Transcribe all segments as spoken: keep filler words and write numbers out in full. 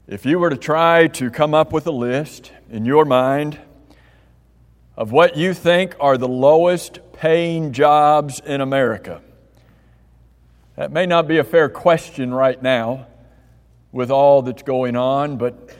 If you were to try to come up with a list in your mind of what you think are the lowest paying jobs in America, that may not be a fair question right now with all that's going on, but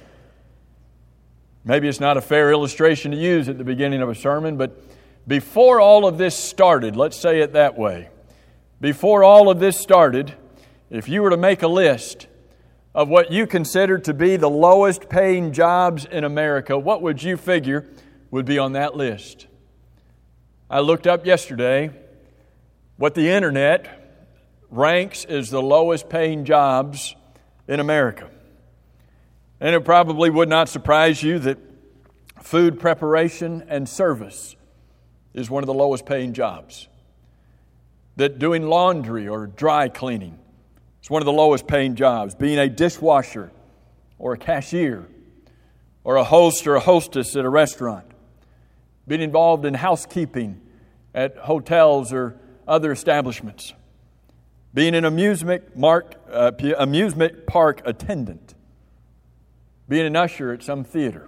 maybe it's not a fair illustration to use at the beginning of a sermon, but before all of this started, let's say it that way, before all of this started, if you were to make a list of what you consider to be the lowest paying jobs in America, what would you figure would be on that list? I looked up yesterday what the internet ranks as the lowest paying jobs in America. And it probably would not surprise you that food preparation and service is one of the lowest paying jobs. That doing laundry or dry cleaning is one of the lowest paying jobs. Being a dishwasher or a cashier or a host or a hostess at a restaurant. Being involved in housekeeping at hotels or other establishments. Being an amusement, mark, uh, amusement park attendant. Being an usher at some theater.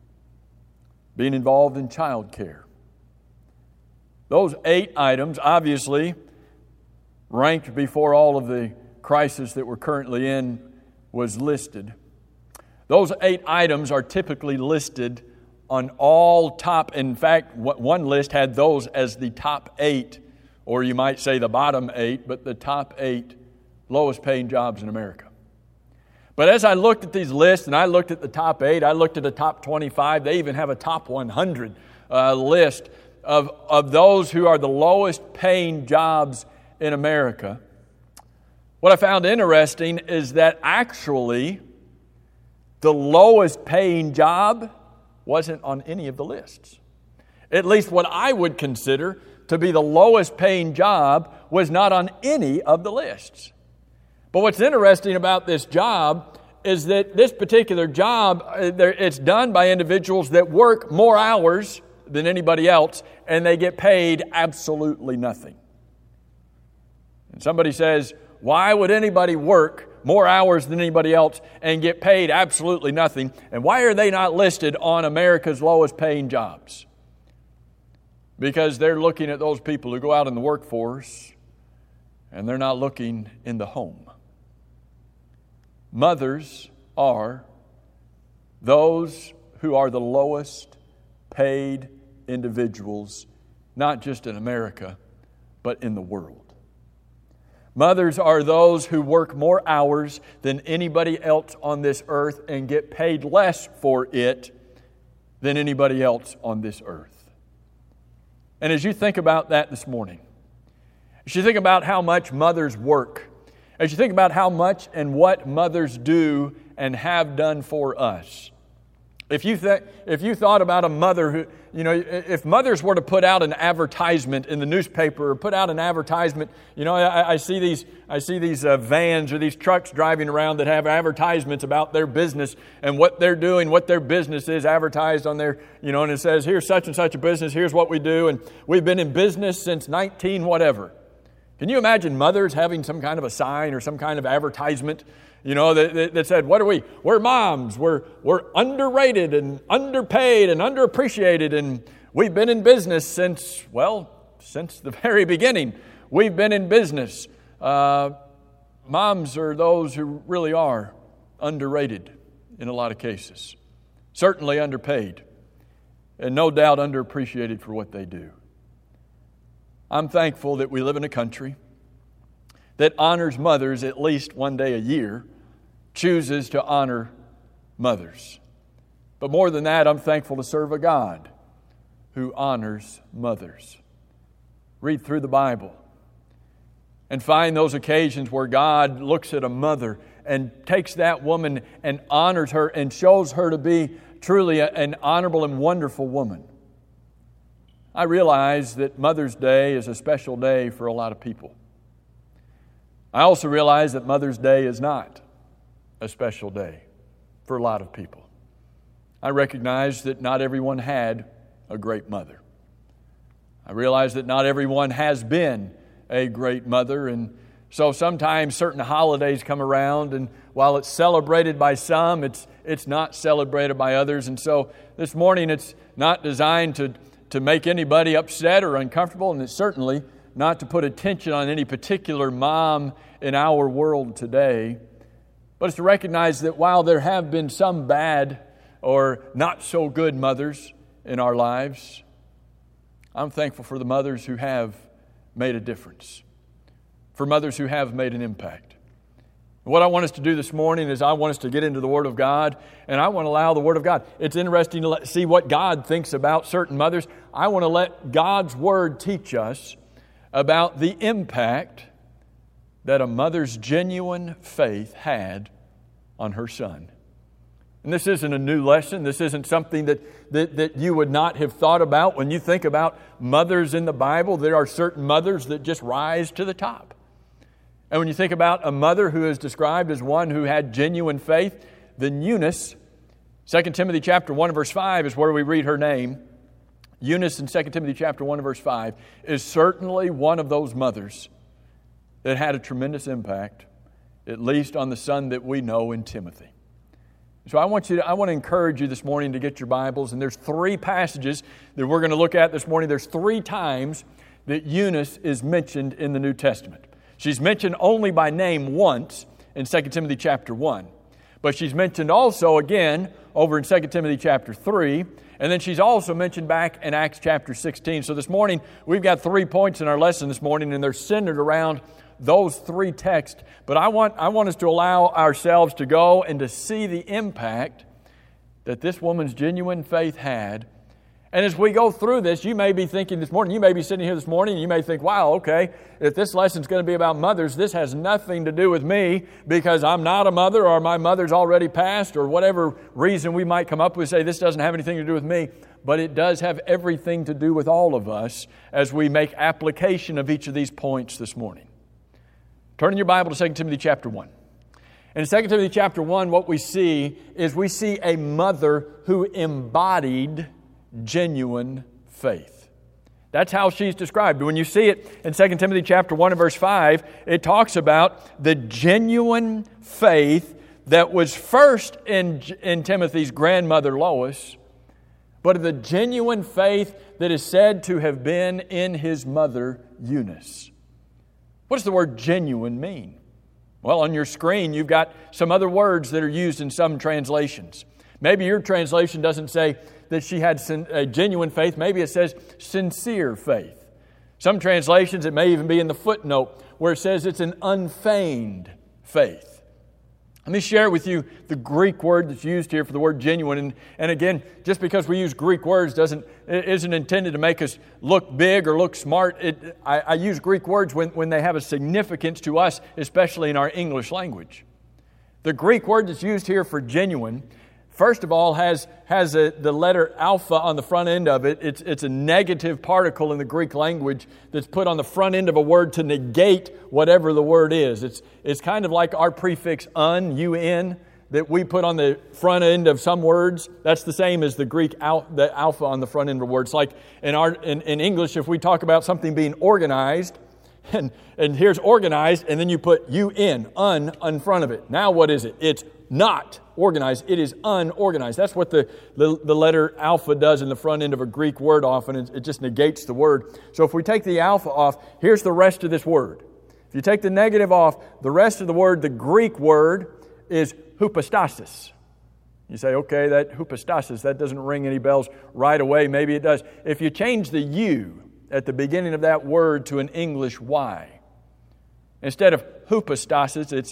Being involved in child care. Those eight items obviously ranked before all of the crisis that we're currently in was listed. Those eight items are typically listed on all top. In fact, one list had those as the top eight, or you might say the bottom eight, but the top eight lowest paying jobs in America. But as I looked at these lists, and I looked at the top eight, I looked at the top twenty-five, they even have a top one hundred uh, list of, of those who are the lowest paying jobs in America. What I found interesting is that actually the lowest paying job wasn't on any of the lists. At least what I would consider to be the lowest paying job was not on any of the lists. But what's interesting about this job is that this particular job, it's done by individuals that work more hours than anybody else, and they get paid absolutely nothing. And somebody says, why would anybody work more hours than anybody else and get paid absolutely nothing? And why are they not listed on America's lowest paying jobs? Because they're looking at those people who go out in the workforce and they're not looking in the home. Mothers are those who are the lowest paid individuals, not just in America, but in the world. Mothers are those who work more hours than anybody else on this earth and get paid less for it than anybody else on this earth. And as you think about that this morning, as you think about how much mothers work, as you think about how much and what mothers do and have done for us, If you th- if you thought about a mother who, you know, if mothers were to put out an advertisement in the newspaper or put out an advertisement, you know, I, I see these I see these uh, vans or these trucks driving around that have advertisements about their business and what they're doing, what their business is advertised on their, you know, and it says, here's such and such a business, here's what we do, and we've been in business since nineteen whatever. Can you imagine mothers having some kind of a sign or some kind of advertisement, you know, that, that said, what are we? We're moms. We're, we're underrated and underpaid and underappreciated. And we've been in business since, well, since the very beginning. We've been in business. Uh, moms are those who really are underrated in a lot of cases. Certainly underpaid. And no doubt underappreciated for what they do. I'm thankful that we live in a country that honors mothers at least one day a year, chooses to honor mothers. But more than that, I'm thankful to serve a God who honors mothers. Read through the Bible and find those occasions where God looks at a mother and takes that woman and honors her and shows her to be truly an honorable and wonderful woman. I realize that Mother's Day is a special day for a lot of people. I also realize that Mother's Day is not a special day for a lot of people. I recognize that not everyone had a great mother. I realize that not everyone has been a great mother, and So sometimes certain holidays come around, and while it's celebrated by some, it's it's not celebrated by others. And so this morning it's not designed to, to make anybody upset or uncomfortable, and it's certainly not to put attention on any particular mom in our world today. But it's to recognize that while there have been some bad or not so good mothers in our lives, I'm thankful for the mothers who have made a difference, for mothers who have made an impact. What I want us to do this morning is I want us to get into the Word of God, and I want to allow the Word of God. It's interesting to let, see what God thinks about certain mothers. I want to let God's Word teach us about the impact that a mother's genuine faith had on her son. And this isn't a new lesson. This isn't something that, that, that you would not have thought about. When you think about mothers in the Bible, there are certain mothers that just rise to the top. And when you think about a mother who is described as one who had genuine faith, then Eunice, Second Timothy chapter one, verse five is where we read her name. Eunice in Second Timothy chapter one, verse five is certainly one of those mothers that had a tremendous impact, at least on the son that we know in Timothy. So I want you to, I want to encourage you this morning to get your Bibles, and there's three passages that we're going to look at this morning. There's three times that Eunice is mentioned in the New Testament. She's mentioned only by name once in Second Timothy chapter one. But she's mentioned also again over in Second Timothy chapter three. And then she's also mentioned back in Acts chapter sixteen. So this morning, we've got three points in our lesson this morning, and they're centered around those three texts. But I want, I want us to allow ourselves to go and to see the impact that this woman's genuine faith had. And as we go through this, you may be thinking this morning, you may be sitting here this morning, and you may think, wow, okay, if this lesson's going to be about mothers, this has nothing to do with me because I'm not a mother, or my mother's already passed, or whatever reason we might come up with, say this doesn't have anything to do with me. But it does have everything to do with all of us as we make application of each of these points this morning. Turn in your Bible to Second Timothy chapter one. In Second Timothy chapter one, what we see is we see a mother who embodied genuine faith. That's how she's described. When you see it in Second Timothy chapter one and verse five, it talks about the genuine faith that was first in, in Timothy's grandmother Lois, but the genuine faith that is said to have been in his mother Eunice. What does the word genuine mean? Well, on your screen, you've got some other words that are used in some translations. Maybe your translation doesn't say that she had a genuine faith. Maybe it says sincere faith. Some translations, it may even be in the footnote where it says it's an unfeigned faith. Let me share with you the Greek word that's used here for the word genuine. And, and again, just because we use Greek words doesn't it isn't intended to make us look big or look smart. It, I, I use Greek words when, when they have a significance to us, especially in our English language. The Greek word that's used here for genuine, first of all, has, has a, the letter alpha on the front end of it. It's, it's a negative particle in the Greek language that's put on the front end of a word to negate whatever the word is. It's, it's kind of like our prefix un, un, that we put on the front end of some words. That's the same as the Greek al, the alpha on the front end of words. Like in, our, in, in English, if we talk about something being organized, and, and here's organized, and then you put un, un, in front of it. Now what is it? It's not organized. It is unorganized. That's what the, the, the letter alpha does in the front end of a Greek word often. It, it just negates the word. So if we take the alpha off, here's the rest of this word. If you take the negative off, the rest of the word, the Greek word, is hypostasis. You say, okay, that hypostasis, that doesn't ring any bells right away. Maybe it does. If you change the U at the beginning of that word to an English Y, instead of hypostasis, it's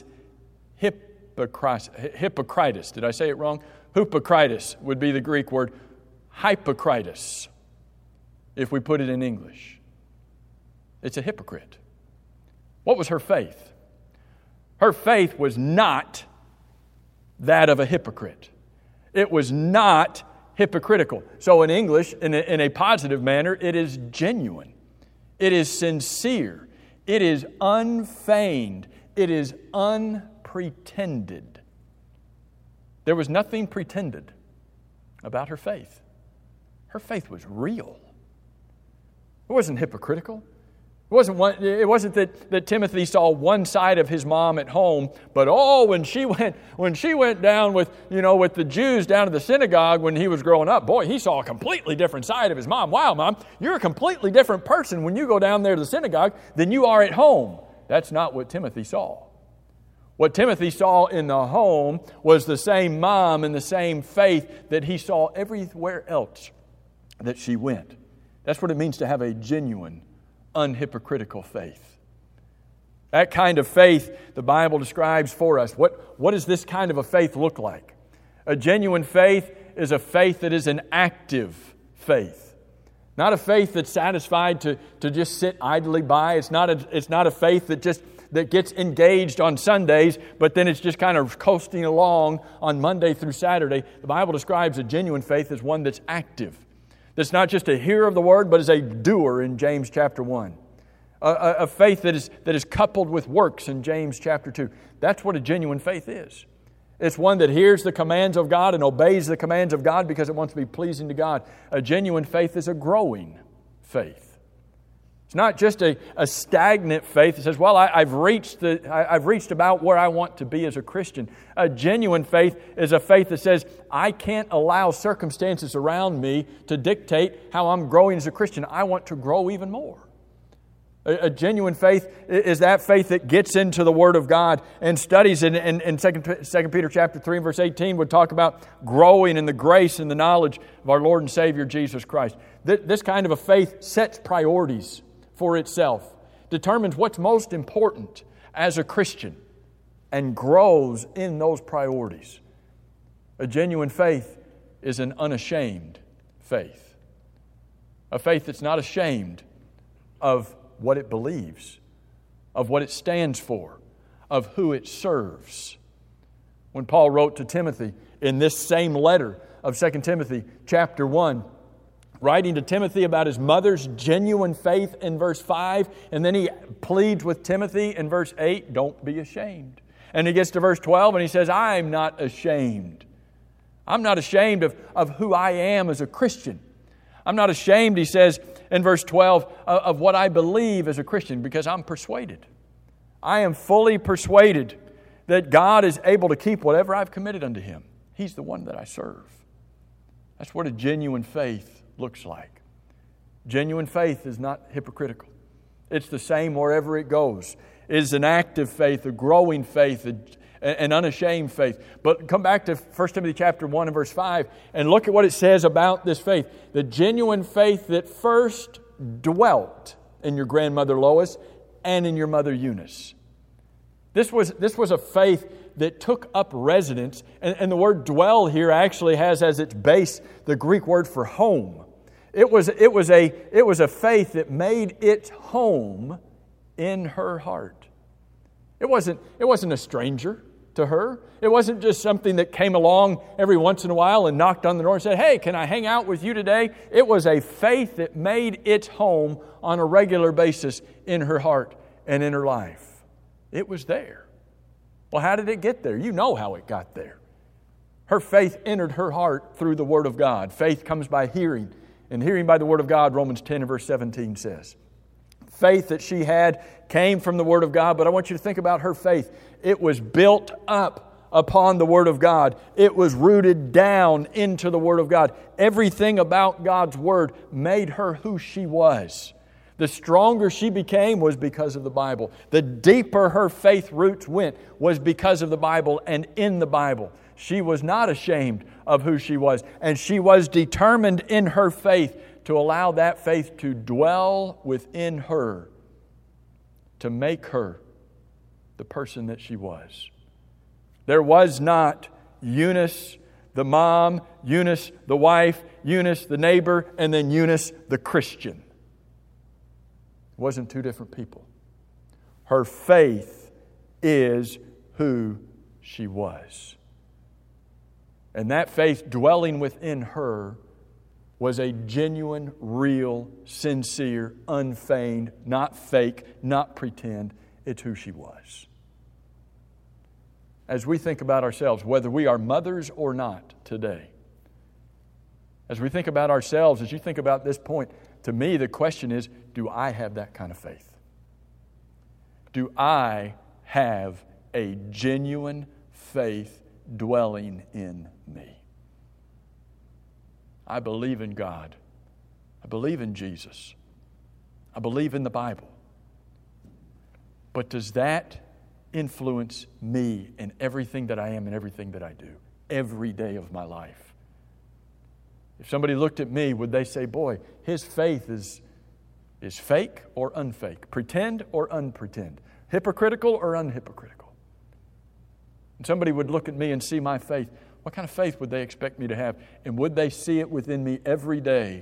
Hippocrates. Did I say it wrong? Hippocrates would be the Greek word. Hypocritus, if we put it in English. It's a hypocrite. What was her faith? Her faith was not that of a hypocrite. It was not hypocritical. So in English, in a, in a positive manner, it is genuine. It is sincere. It is unfeigned. It is unpretended. There was nothing pretended about her faith. Her faith was real. It wasn't hypocritical. It wasn't, one, it wasn't that, that Timothy saw one side of his mom at home, but oh, when she went when she went down with, you know, with the Jews down to the synagogue when he was growing up, boy, he saw a completely different side of his mom. Wow, Mom, you're a completely different person when you go down there to the synagogue than you are at home. That's not what Timothy saw. What Timothy saw in the home was the same mom and the same faith that he saw everywhere else that she went. That's what it means to have a genuine, unhypocritical faith. That kind of faith the Bible describes for us. What, what does this kind of a faith look like? A genuine faith is a faith that is an active faith. Not a faith that's satisfied to, to just sit idly by. It's not a, it's not a faith that just that gets engaged on Sundays, but then it's just kind of coasting along on Monday through Saturday. The Bible describes a genuine faith as one that's active. That's not just a hearer of the Word, but is a doer in James chapter one. A, a, a faith that is, that is coupled with works in James chapter two. That's what a genuine faith is. It's one that hears the commands of God and obeys the commands of God because it wants to be pleasing to God. A genuine faith is a growing faith. It's not just a, a stagnant faith that says, well, I, I've reached the, I, I've reached about where I want to be as a Christian. A genuine faith is a faith that says, I can't allow circumstances around me to dictate how I'm growing as a Christian. I want to grow even more. A, a genuine faith is that faith that gets into the Word of God and studies in, in, in Second Peter chapter three and verse eighteen would talk about growing in the grace and the knowledge of our Lord and Savior Jesus Christ. This kind of a faith sets priorities for itself, determines what's most important as a Christian, and grows in those priorities. A genuine faith is an unashamed faith. A faith that's not ashamed of what it believes, of what it stands for, of who it serves. When Paul wrote to Timothy in this same letter of Second Timothy chapter one, writing to Timothy about his mother's genuine faith in verse five. And then he pleads with Timothy in verse eight, don't be ashamed. And he gets to verse twelve and he says, I'm not ashamed. I'm not ashamed of, of who I am as a Christian. I'm not ashamed, he says in verse twelve, of, of what I believe as a Christian because I'm persuaded. I am fully persuaded that God is able to keep whatever I've committed unto Him. He's the one that I serve. That's what a genuine faith looks like. Genuine faith is not hypocritical. It's the same wherever it goes. It is an active faith, a growing faith, an unashamed faith. But come back to First Timothy chapter one and verse five and look at what it says about this faith. The genuine faith that first dwelt in your grandmother Lois and in your mother Eunice. This was, this was a faith that took up residence, and, and the word dwell here actually has as its base the Greek word for home. It was, it was a, it was a faith that made its home in her heart. It wasn't, it wasn't a stranger to her. It wasn't just something that came along every once in a while and knocked on the door and said, hey, can I hang out with you today? It was a faith that made its home on a regular basis in her heart and in her life. It was there. Well, how did it get there? You know how it got there. Her faith entered her heart through the Word of God. Faith comes by hearing, and hearing by the Word of God, Romans ten and verse seventeen says. Faith that she had came from the Word of God, but I want you to think about her faith. It was built up upon the Word of God. It was rooted down into the Word of God. Everything about God's Word made her who she was. The stronger she became was because of the Bible. The deeper her faith roots went was because of the Bible and in the Bible. She was not ashamed of who she was, and she was determined in her faith to allow that faith to dwell within her, to make her the person that she was. There was not Eunice, the mom, Eunice, the wife, Eunice, the neighbor, and then Eunice, the Christian. It wasn't two different people. Her faith is who she was. And that faith dwelling within her was a genuine, real, sincere, unfeigned, not fake, not pretend. It's who she was. As we think about ourselves, whether we are mothers or not today, as we think about ourselves, as you think about this point, to me the question is, do I have that kind of faith? Do I have a genuine faith dwelling in me? I believe in God. I believe in Jesus. I believe in the Bible. But does that influence me in everything that I am and everything that I do, every day of my life? If somebody looked at me, would they say, boy, his faith is, is fake or unfake, pretend or unpretend, hypocritical or unhypocritical? And somebody would look at me and see my faith. What kind of faith would they expect me to have? And would they see it within me every day?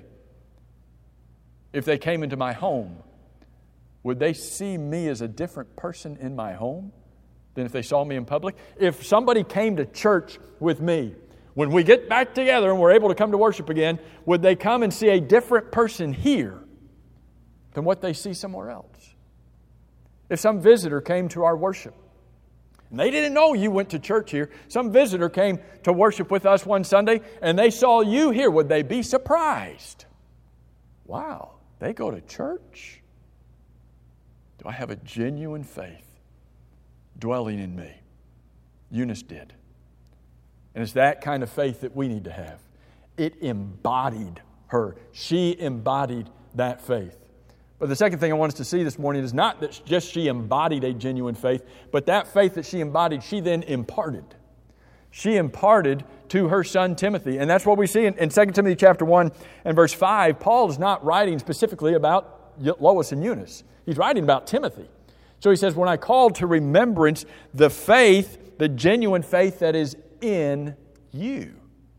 If they came into my home, would they see me as a different person in my home than if they saw me in public? If somebody came to church with me, when we get back together and we're able to come to worship again, would they come and see a different person here than what they see somewhere else? If some visitor came to our worship, and they didn't know you went to church here, some visitor came to worship with us one Sunday, and they saw you here, would they be surprised? Wow, they go to church? Do I have a genuine faith dwelling in me? Eunice did. And it's that kind of faith that we need to have. It embodied her. She embodied that faith. But the second thing I want us to see this morning is not that just she embodied a genuine faith, but that faith that she embodied, she then imparted. She imparted to her son Timothy. And that's what we see in, in Second Timothy chapter one and verse five. Paul is not writing specifically about Lois and Eunice. He's writing about Timothy. So he says, when I call to remembrance the faith, the genuine faith that is in you.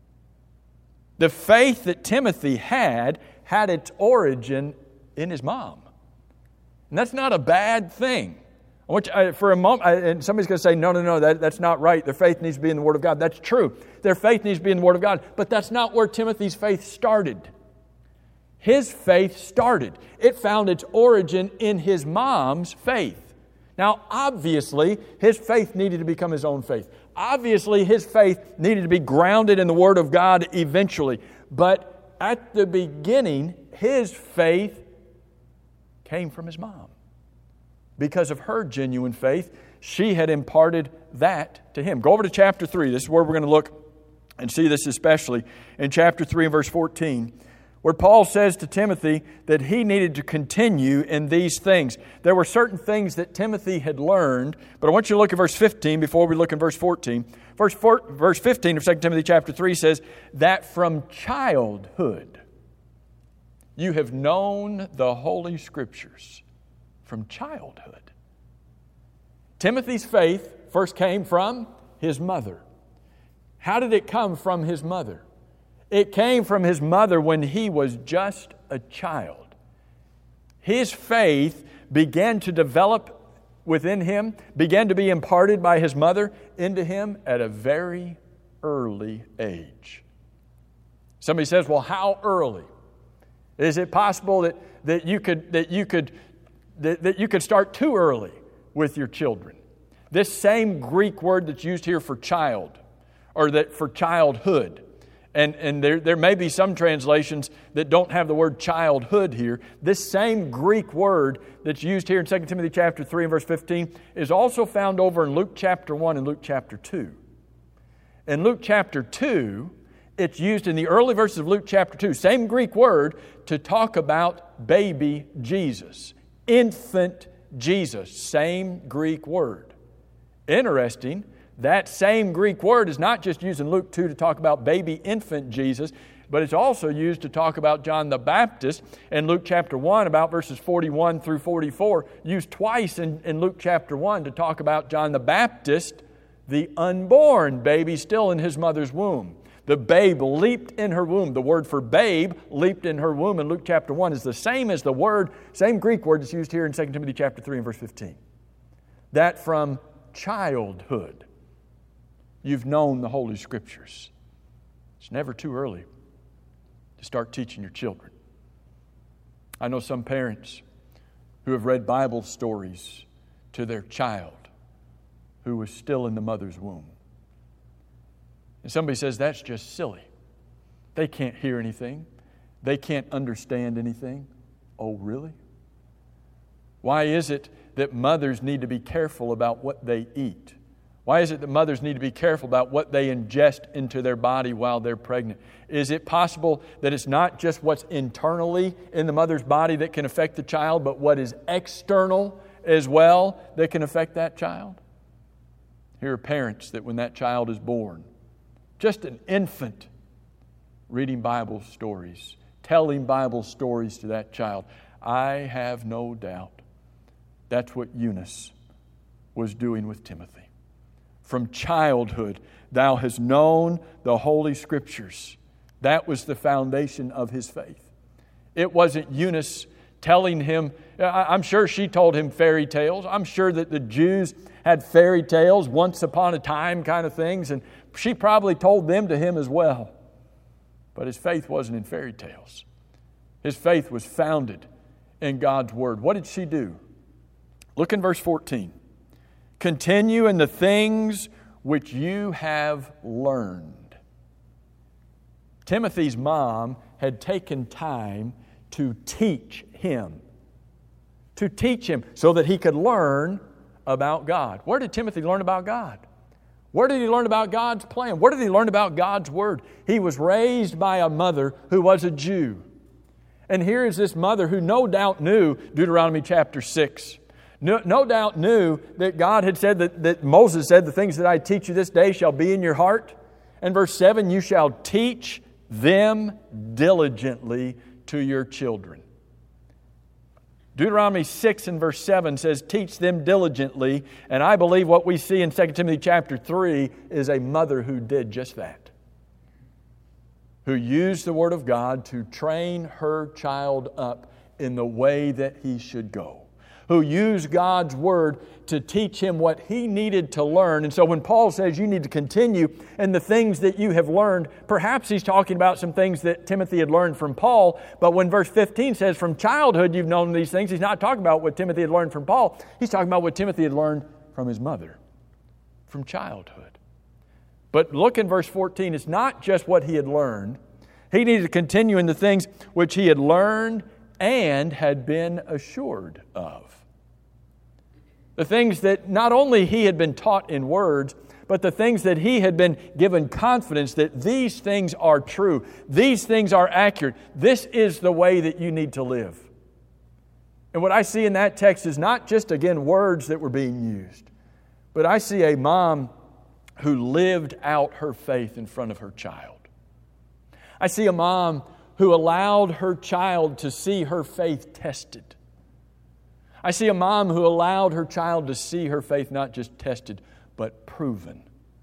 The faith that Timothy had, had its origin in his mom. And that's not a bad thing. I want you, I, for a moment, I, and somebody's going to say, no, no, no, that, that's not right. Their faith needs to be in the Word of God. That's true. Their faith needs to be in the Word of God. But that's not where Timothy's faith started. His faith started. It found its origin in his mom's faith. Now, obviously, his faith needed to become his own faith. Obviously, his faith needed to be grounded in the Word of God eventually. But at the beginning, his faith came from his mom. Because of her genuine faith, she had imparted that to him. Go over to chapter three. This is where we're going to look and see this especially in chapter three and verse fourteen, where Paul says to Timothy that he needed to continue in these things. There were certain things that Timothy had learned, but I want you to look at verse fifteen before we look at verse fourteen. Verse, four, verse fifteen of Second Timothy chapter three says that from childhood you have known the Holy Scriptures. From childhood. Timothy's faith first came from his mother. How did it come from his mother? It came from his mother when he was just a child. His faith began to develop within him, began to be imparted by his mother into him at a very early age. Somebody says, well, how early? Is it possible that, that you could that you could that, that you could start too early with your children? This same Greek word that's used here for child, or that for childhood, and, and there, there may be some translations that don't have the word childhood here. This same Greek word that's used here in Second Timothy chapter three and verse fifteen is also found over in Luke chapter one and Luke chapter two. In Luke chapter two, it's used in the early verses of Luke chapter two, same Greek word, to talk about baby Jesus. Infant Jesus, same Greek word. Interesting, that same Greek word is not just used in Luke two to talk about baby infant Jesus, but it's also used to talk about John the Baptist in Luke chapter one, about verses forty-one through forty-four, used twice in, in Luke chapter one to talk about John the Baptist, the unborn baby still in his mother's womb. The babe leaped in her womb. The word for babe, leaped in her womb in Luke chapter one, is the same as the word, same Greek word that's used here in Second Timothy chapter three and verse fifteen. That from childhood, you've known the Holy Scriptures. It's never too early to start teaching your children. I know some parents who have read Bible stories to their child who was still in the mother's womb. And somebody says, that's just silly. They can't hear anything. They can't understand anything. Oh, really? Why is it that mothers need to be careful about what they eat? Why is it that mothers need to be careful about what they ingest into their body while they're pregnant? Is it possible that it's not just what's internally in the mother's body that can affect the child, but what is external as well that can affect that child? Here are parents that when that child is born, just an infant, reading Bible stories, telling Bible stories to that child. I have no doubt that's what Eunice was doing with Timothy. From childhood, thou hast known the Holy Scriptures. That was the foundation of his faith. It wasn't Eunice telling him, I'm sure she told him fairy tales. I'm sure that the Jews had fairy tales, once upon a time kind of things, and she probably told them to him as well. But his faith wasn't in fairy tales. His faith was founded in God's Word. What did she do? Look in verse fourteen. Continue in the things which you have learned. Timothy's mom had taken time to teach him. To teach him so that he could learn about God. Where did Timothy learn about God? Where did he learn about God's plan? Where did he learn about God's Word? He was raised by a mother who was a Jew. And here is this mother who no doubt knew Deuteronomy chapter six. No, no doubt knew that God had said that, that Moses said, the things that I teach you this day shall be in your heart. And verse seven, you shall teach them diligently to your children. Deuteronomy six and verse seven says, teach them diligently. And I believe what we see in Second Timothy chapter three is a mother who did just that. Who used the Word of God to train her child up in the way that he should go. Who used God's Word to teach him what he needed to learn. And so when Paul says you need to continue in the things that you have learned, perhaps he's talking about some things that Timothy had learned from Paul. But when verse fifteen says from childhood you've known these things, he's not talking about what Timothy had learned from Paul. He's talking about what Timothy had learned from his mother, from childhood. But look in verse fourteen, it's not just what he had learned. He needed to continue in the things which he had learned and had been assured of. The things that not only he had been taught in words, but the things that he had been given confidence that these things are true. These things are accurate. This is the way that you need to live. And what I see in that text is not just, again, words that were being used, but I see a mom who lived out her faith in front of her child. I see a mom who allowed her child to see her faith tested. I see a mom who allowed her child to see her faith not just tested, but proven.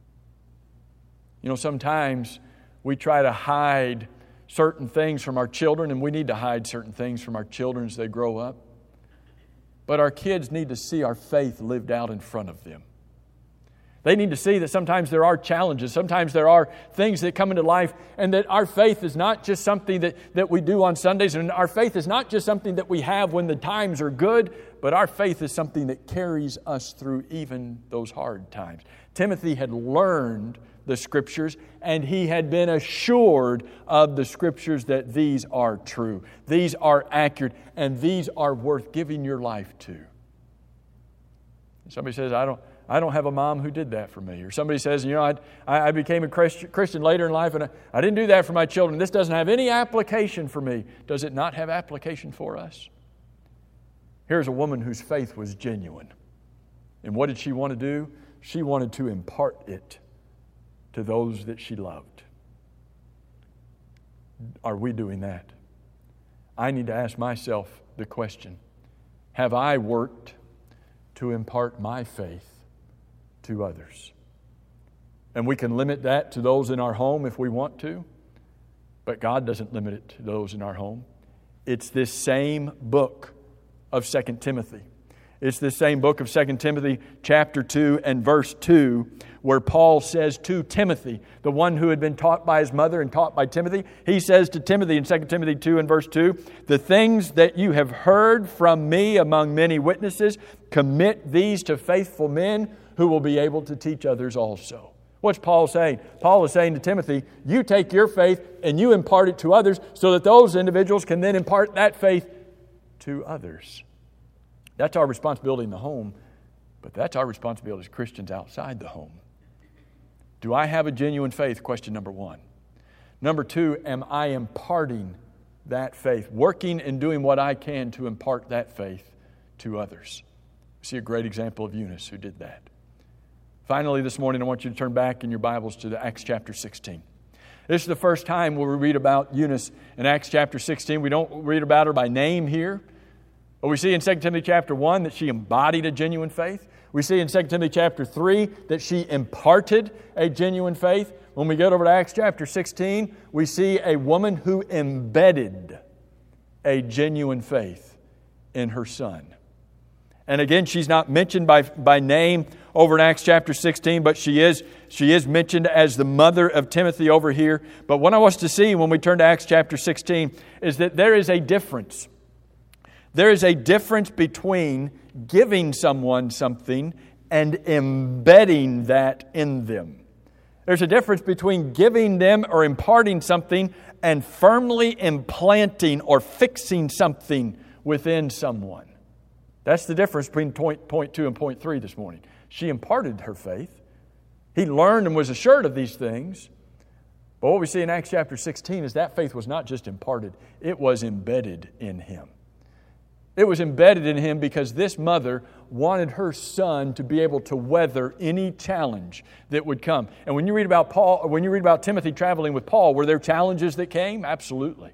You know, sometimes we try to hide certain things from our children, and we need to hide certain things from our children as they grow up. But our kids need to see our faith lived out in front of them. They need to see that sometimes there are challenges, sometimes there are things that come into life, and that our faith is not just something that, that we do on Sundays, and our faith is not just something that we have when the times are good, but our faith is something that carries us through even those hard times. Timothy had learned the Scriptures, and he had been assured of the Scriptures that these are true, these are accurate, and these are worth giving your life to. Somebody says, I don't... I don't have a mom who did that for me. Or somebody says, you know, I, I became a Christian later in life and I, I didn't do that for my children. This doesn't have any application for me. Does it not have application for us? Here's a woman whose faith was genuine. And what did she want to do? She wanted to impart it to those that she loved. Are we doing that? I need to ask myself the question, have I worked to impart my faith to others? And we can limit that to those in our home if we want to, but God doesn't limit it to those in our home. It's this same book of Second Timothy. It's this same book of Second Timothy chapter two and verse two, where Paul says to Timothy, the one who had been taught by his mother and taught by Timothy, he says to Timothy in Second Timothy two and verse two, the things that you have heard from me among many witnesses, commit these to faithful men who will be able to teach others also. What's Paul saying? Paul is saying to Timothy, you take your faith and you impart it to others so that those individuals can then impart that faith to others. That's our responsibility in the home, but that's our responsibility as Christians outside the home. Do I have a genuine faith? Question number one. Number two, am I imparting that faith, working and doing what I can to impart that faith to others? We see a great example of Eunice who did that. Finally, this morning, I want you to turn back in your Bibles to the Acts chapter sixteen. This is the first time where we read about Eunice in Acts chapter sixteen. We don't read about her by name here. But we see in Second Timothy chapter one that she embodied a genuine faith. We see in Second Timothy chapter three that she imparted a genuine faith. When we get over to Acts chapter sixteen, we see a woman who embedded a genuine faith in her son. And again, she's not mentioned by, by name over in Acts chapter sixteen, but she is, she is mentioned as the mother of Timothy over here. But what I want us to see when we turn to Acts chapter sixteen is that there is a difference. There is a difference between giving someone something and embedding that in them. There's a difference between giving them or imparting something and firmly implanting or fixing something within someone. That's the difference between point, point two and point three this morning. She imparted her faith. He learned and was assured of these things. But what we see in Acts chapter sixteen is that faith was not just imparted, it was embedded in him. It was embedded in him because this mother wanted her son to be able to weather any challenge that would come. And when you read about Paul, when you read about Timothy traveling with Paul, were there challenges that came? Absolutely.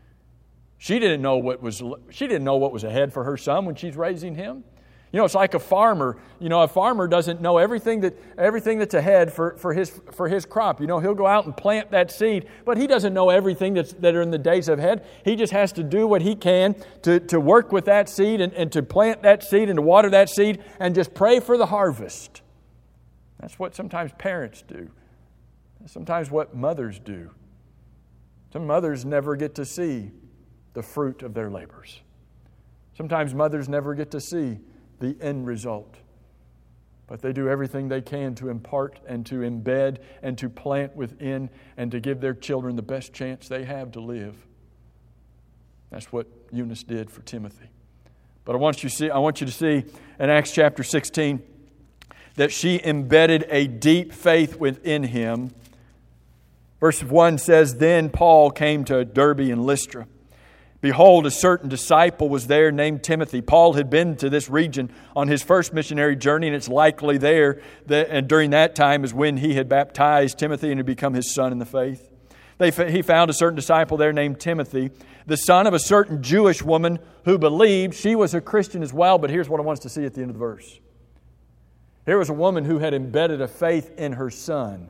She didn't know what was she didn't know what was ahead for her son when she's raising him. You know, it's like a farmer. You know, a farmer doesn't know everything that everything that's ahead for, for his for his crop. You know, he'll go out and plant that seed, but he doesn't know everything that's that are in the days ahead. He just has to do what he can to, to work with that seed and, and to plant that seed and to water that seed and just pray for the harvest. That's what sometimes parents do. Sometimes what mothers do. Some mothers never get to see the fruit of their labors. Sometimes mothers never get to see the end result. But they do everything they can to impart and to embed and to plant within and to give their children the best chance they have to live. That's what Eunice did for Timothy. But I want you to see, I want you to see in Acts chapter sixteen that she embedded a deep faith within him. Verse one says, "Then Paul came to Derbe and Lystra. Behold, a certain disciple was there named Timothy." Paul had been to this region on his first missionary journey, and it's likely there that and during that time is when he had baptized Timothy and had become his son in the faith. They, he found a certain disciple there named Timothy, the son of a certain Jewish woman who believed. She was a Christian as well, but here's what I want us to see at the end of the verse. Here was a woman who had embedded a faith in her son,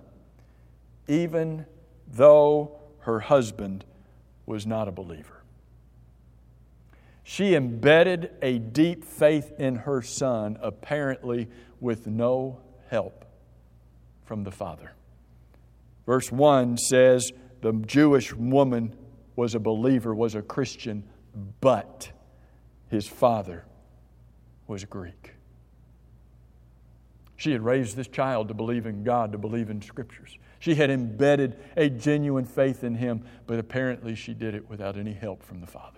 even though her husband was not a believer. She embedded a deep faith in her son, apparently with no help from the father. Verse one says the Jewish woman was a believer, was a Christian, but his father was a Greek. She had raised this child to believe in God, to believe in Scriptures. She had embedded a genuine faith in him, but apparently she did it without any help from the father.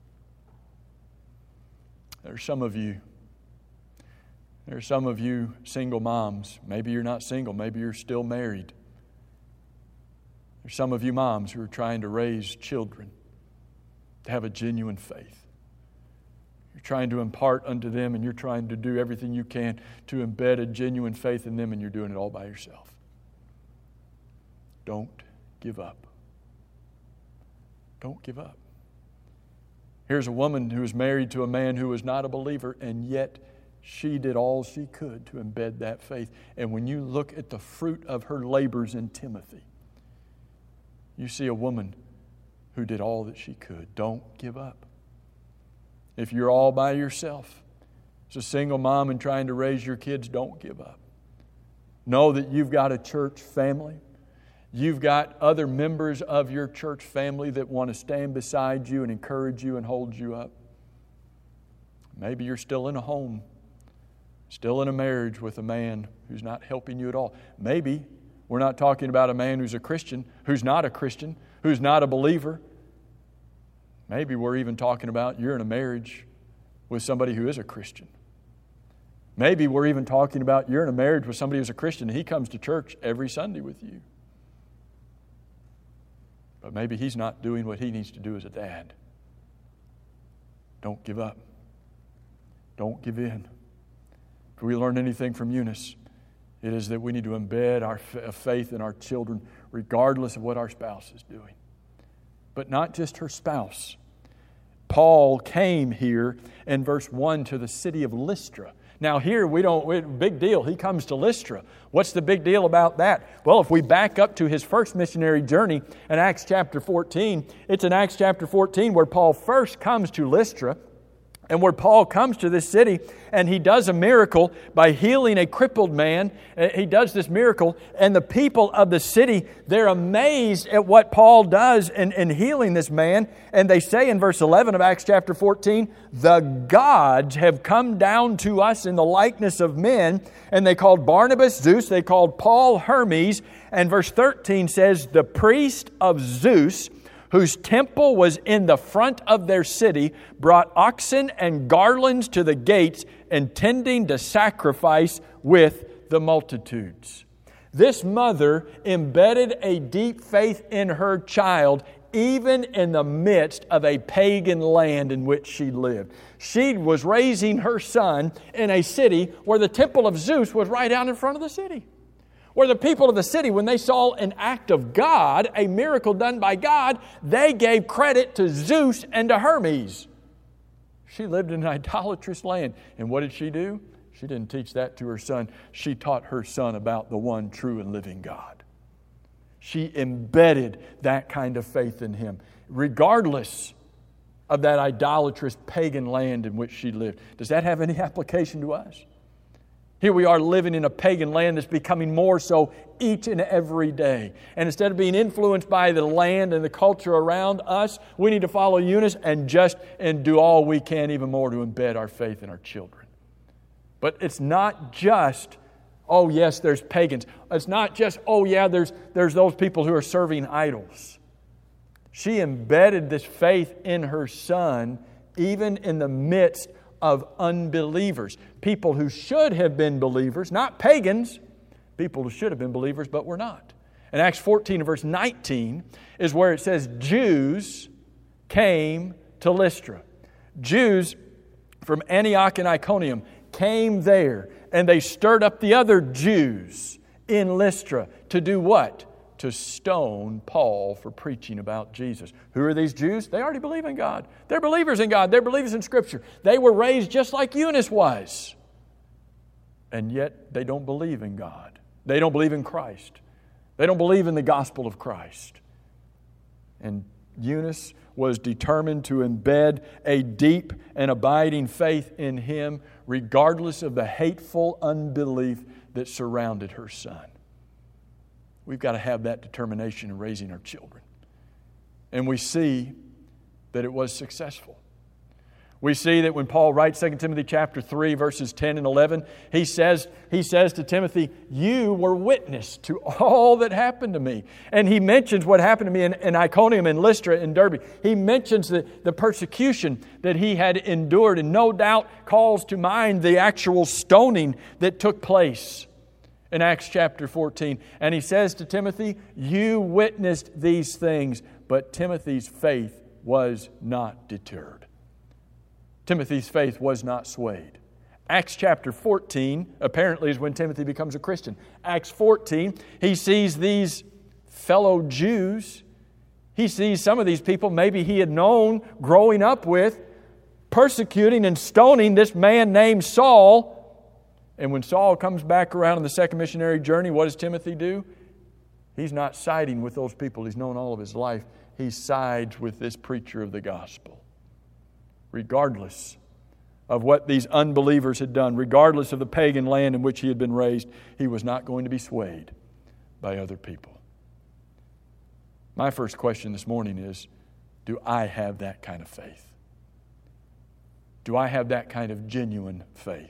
There are some of you, there are some of you single moms. Maybe you're not single. Maybe you're still married. There's some of you moms who are trying to raise children to have a genuine faith. You're trying to impart unto them and you're trying to do everything you can to embed a genuine faith in them, and you're doing it all by yourself. Don't give up. Don't give up. Here's a woman who was married to a man who was not a believer, and yet she did all she could to embed that faith. And when you look at the fruit of her labors in Timothy, you see a woman who did all that she could. Don't give up. If you're all by yourself, as a single mom and trying to raise your kids, don't give up. Know that you've got a church family. You've got other members of your church family that want to stand beside you and encourage you and hold you up. Maybe you're still in a home, still in a marriage with a man who's not helping you at all. Maybe we're not talking about a man who's a Christian, who's not a Christian, who's not a believer. Maybe we're even talking about you're in a marriage with somebody who is a Christian. Maybe we're even talking about you're in a marriage with somebody who's a Christian and he comes to church every Sunday with you. But maybe he's not doing what he needs to do as a dad. Don't give up. Don't give in. If we learn anything from Eunice, it is that we need to embed our faith in our children regardless of what our spouse is doing. But not just her spouse. Paul came here in verse one to the city of Lystra. Now here we don't, we, big deal, he comes to Lystra. What's the big deal about that? Well, if we back up to his first missionary journey in Acts chapter fourteen, it's in Acts chapter fourteen where Paul first comes to Lystra. And where Paul comes to this city and he does a miracle by healing a crippled man. He does this miracle and the people of the city, they're amazed at what Paul does in, in healing this man. And they say in verse eleven of Acts chapter fourteen, the gods have come down to us in the likeness of men. And they called Barnabas Zeus, they called Paul Hermes. And verse thirteen says, the priest of Zeus, whose temple was in the front of their city, brought oxen and garlands to the gates, intending to sacrifice with the multitudes. This mother embedded a deep faith in her child, even in the midst of a pagan land in which she lived. She was raising her son in a city where the temple of Zeus was right out in front of the city. Where the people of the city, when they saw an act of God, a miracle done by God, they gave credit to Zeus and to Hermes. She lived in an idolatrous land. And what did she do? She didn't teach that to her son. She taught her son about the one true and living God. She embedded that kind of faith in him, regardless of that idolatrous pagan land in which she lived. Does that have any application to us? Here we are living in a pagan land that's becoming more so each and every day. And instead of being influenced by the land and the culture around us, we need to follow Eunice and just and do all we can even more to embed our faith in our children. But it's not just, oh yes, there's pagans. It's not just, oh yeah, there's, there's those people who are serving idols. She embedded this faith in her son even in the midst of unbelievers. People who should have been believers, not pagans. People who should have been believers, but were not. In Acts fourteen and verse nineteen is where it says Jews came to Lystra. Jews from Antioch and Iconium came there and they stirred up the other Jews in Lystra to do what? To stone Paul for preaching about Jesus. Who are these Jews? They already believe in God. They're believers in God. They're believers in Scripture. They were raised just like Eunice was. And yet they don't believe in God. They don't believe in Christ. They don't believe in the gospel of Christ. And Eunice was determined to embed a deep and abiding faith in him, regardless of the hateful unbelief that surrounded her son. We've got to have that determination in raising our children. And we see that it was successful. We see that when Paul writes Second Timothy chapter three, verses ten and eleven, he says, he says to Timothy, you were witness to all that happened to me. And he mentions what happened to me in, in Iconium and Lystra and Derbe. He mentions the, the persecution that he had endured and no doubt calls to mind the actual stoning that took place in Acts chapter fourteen. And he says to Timothy, you witnessed these things, but Timothy's faith was not deterred. Timothy's faith was not swayed. Acts chapter fourteen apparently is when Timothy becomes a Christian. Acts fourteen, he sees these fellow Jews. He sees some of these people maybe he had known growing up with, persecuting and stoning this man named Saul. And when Saul comes back around on the second missionary journey, what does Timothy do? He's not siding with those people he's known all of his life. He sides with this preacher of the gospel. Regardless of what these unbelievers had done, regardless of the pagan land in which he had been raised, he was not going to be swayed by other people. My first question this morning is, do I have that kind of faith? Do I have that kind of genuine faith?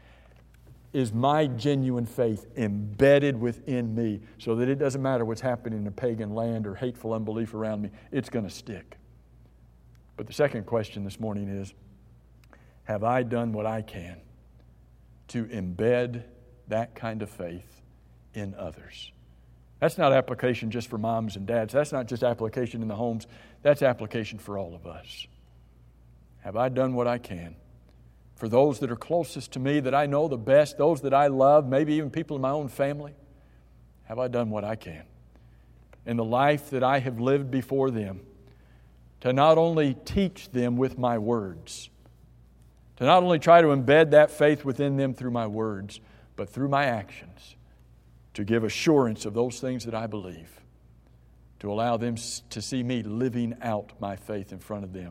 Is my genuine faith embedded within me so that it doesn't matter what's happening in a pagan land or hateful unbelief around me, it's going to stick? But the second question this morning is, have I done what I can to embed that kind of faith in others? That's not application just for moms and dads. That's not just application in the homes. That's application for all of us. Have I done what I can for those that are closest to me, that I know the best, those that I love, maybe even people in my own family? Have I done what I can in the life that I have lived before them to not only teach them with my words, to not only try to embed that faith within them through my words, but through my actions, to give assurance of those things that I believe, to allow them to see me living out my faith in front of them?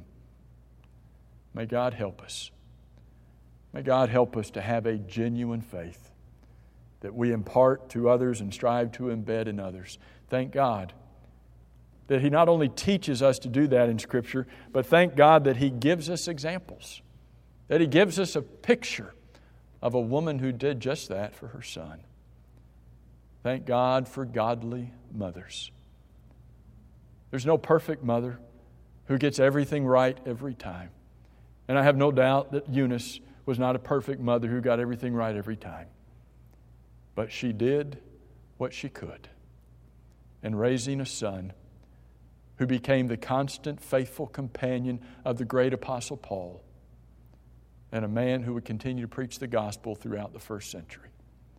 May God help us. May God help us to have a genuine faith that we impart to others and strive to embed in others. Thank God that He not only teaches us to do that in Scripture, but thank God that He gives us examples, that He gives us a picture of a woman who did just that for her son. Thank God for godly mothers. There's no perfect mother who gets everything right every time. And I have no doubt that Eunice was not a perfect mother who got everything right every time. But she did what she could in raising a son who became the constant, faithful companion of the great Apostle Paul, and a man who would continue to preach the gospel throughout the first century.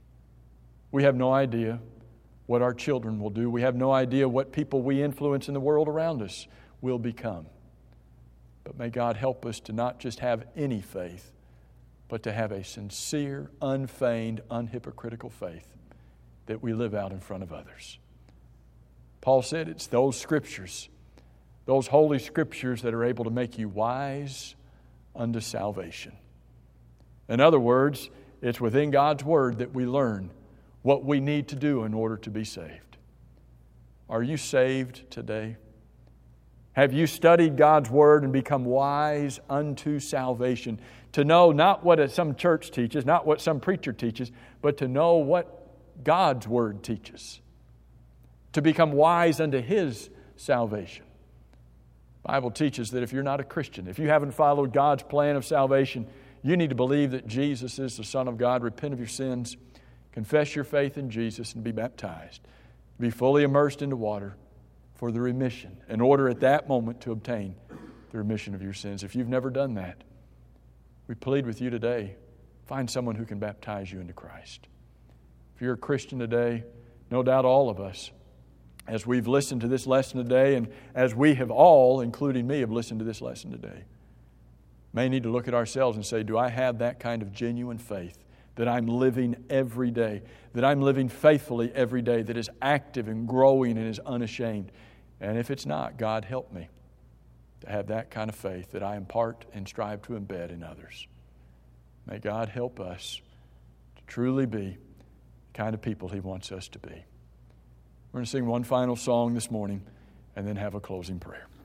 We have no idea what our children will do. We have no idea what people we influence in the world around us will become. But may God help us to not just have any faith, but to have a sincere, unfeigned, unhypocritical faith that we live out in front of others. Paul said it's those Scriptures, those holy Scriptures that are able to make you wise unto salvation. In other words, it's within God's Word that we learn what we need to do in order to be saved. Are you saved today? Have you studied God's Word and become wise unto salvation? To know not what some church teaches, not what some preacher teaches, but to know what God's Word teaches. To become wise unto His salvation. The Bible teaches that if you're not a Christian, if you haven't followed God's plan of salvation, you need to believe that Jesus is the Son of God, repent of your sins, confess your faith in Jesus, and be baptized. Be fully immersed into water for the remission, in order at that moment to obtain the remission of your sins. If you've never done that, we plead with you today, find someone who can baptize you into Christ. If you're a Christian today, no doubt all of us, as we've listened to this lesson today, and as we have all, including me, have listened to this lesson today, may need to look at ourselves and say, do I have that kind of genuine faith that I'm living every day, that I'm living faithfully every day, that is active and growing and is unashamed? And if it's not, God help me to have that kind of faith that I impart and strive to embed in others. May God help us to truly be the kind of people He wants us to be. We're going to sing one final song this morning and then have a closing prayer.